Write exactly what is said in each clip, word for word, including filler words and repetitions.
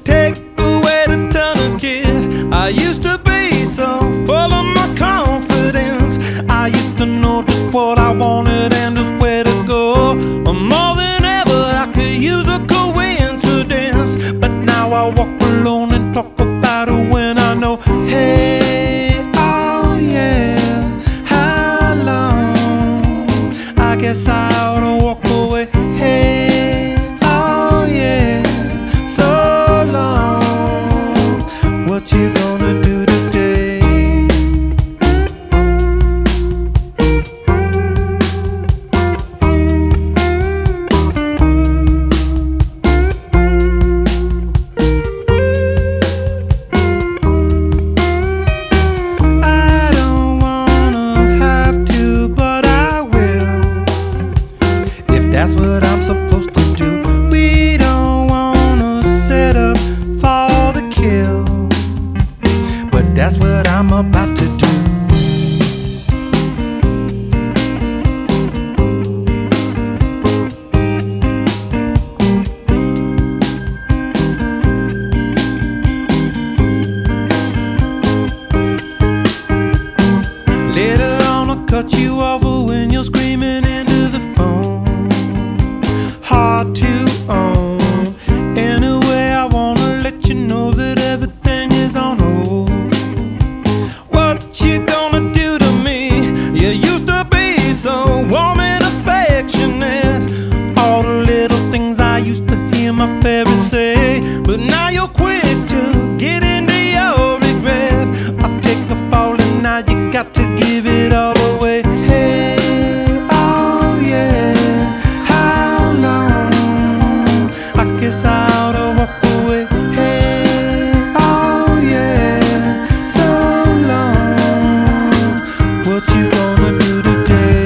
take away the tunnel kid. I used to be so full of my confidence. I used to know just what I wanted and just where to go. More than ever I could use a coincidence. But now I walk alone and talk about it when I know, hey, oh yeah, how long? I guess I ought to walk away. Hey, oh yeah, so long. What you gonna do today? I don't wanna have to, but I will, if that's what I'm supposed to do. We don't wanna set up for the kill, but that's what I'm about to do. Later on I'll cut you off when you're screaming into the phone. Hard to own. Anyway, I wanna let you know that everything is on hold. What you gonna do to me? You used to be so warm and affectionate. All the little things I used to hear my parents say, but now you're quick to get into your regret. I take a fall and now you got to give it all away. Hey, oh yeah, how long? I guess I ought to walk away. Hey, oh yeah, so long. What you gonna do today?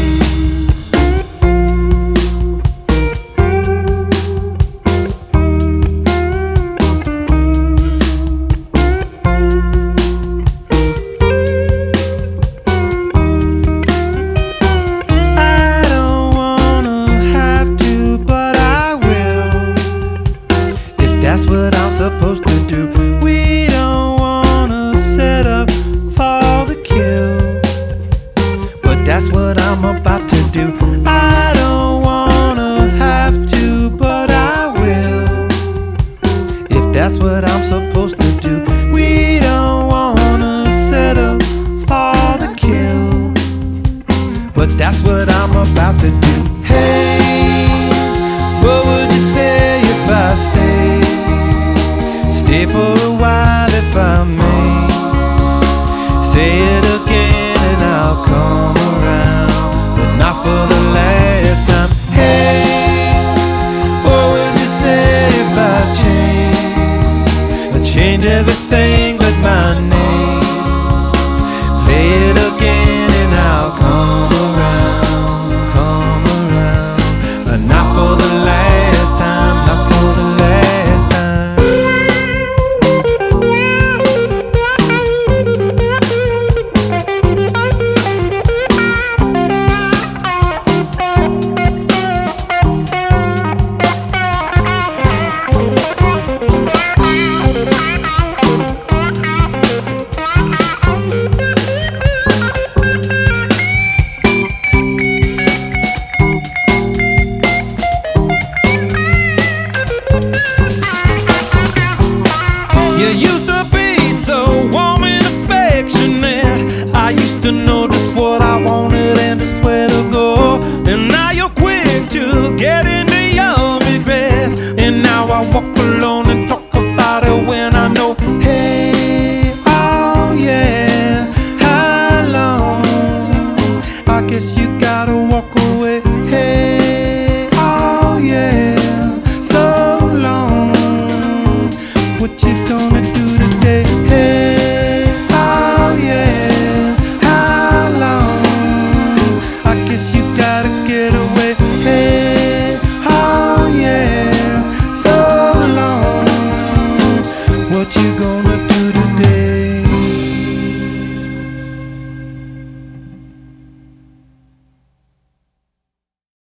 I don't wanna have to, but I will, if that's what I'm supposed to do. We don't wanna set up for the kill, but that's what I'm about to do. I don't wanna have to, but I will, if that's what I'm supposed to do. We don't wanna set up for the kill, but that's what I'm about to do. Hey, what would you say if I stay? Stay for a while if I may. Say it again and I'll come around, but not for the last time. Hey, what would you say if I change? I change everything but my name. Play it again and I'll come around, come around, but not for the last time, not for the last time. You used to be so warm and affectionate. I used to know just what I wanted and just where to go. And now you're quick to get into your regret. And now I walk alone and talk about it when I know, hey, oh yeah, how long? I guess you gotta walk away. Hey,